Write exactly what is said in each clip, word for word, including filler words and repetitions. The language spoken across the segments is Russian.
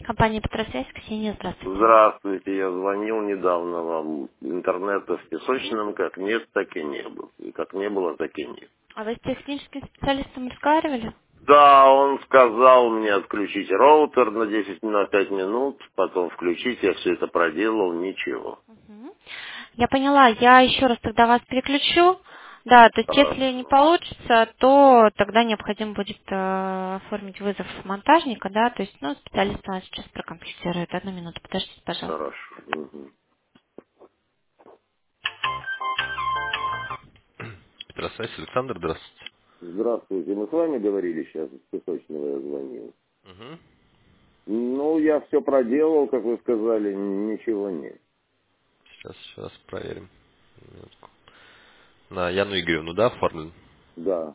Компания «Петросвязь», Ксения, здравствуйте. Здравствуйте, я звонил недавно вам. Интернета в Песочном как нет, так и не было. И как не было, так и нет. А вы с техническим специалистом разговаривали? Да, он сказал мне отключить роутер на десять, на пять минут, потом включить, я все это проделал, ничего. Мгм. Я поняла, я еще раз тогда вас переключу. Да, то есть если не Хорошо. получится, то тогда необходимо будет э, оформить вызов монтажника, да, то есть, ну, специалист у нас сейчас прокомпьютерирует. Одну минуту, подождите, пожалуйста. Хорошо. Мгм. Петросвязь, Александр, здравствуйте. Здравствуйте, мы с вами говорили сейчас, из Песочного я звонил. Угу. Ну, я все проделал, как вы сказали, ничего нет. Сейчас, сейчас проверим. Минутку. На Яну Игоревну, да, оформлен? Да.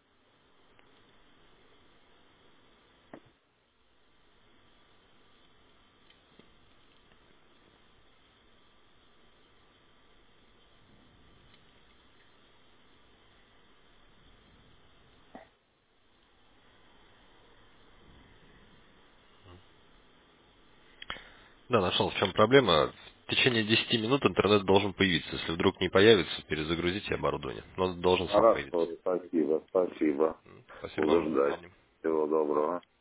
Да, нашел. В чем проблема? В течение десяти минут интернет должен появиться. Если вдруг не появится, перезагрузите оборудование. Но он должен сам появиться. Хорошо, спасибо, спасибо. М, Спасибо Буду вам за ждать. внимание. Всего доброго.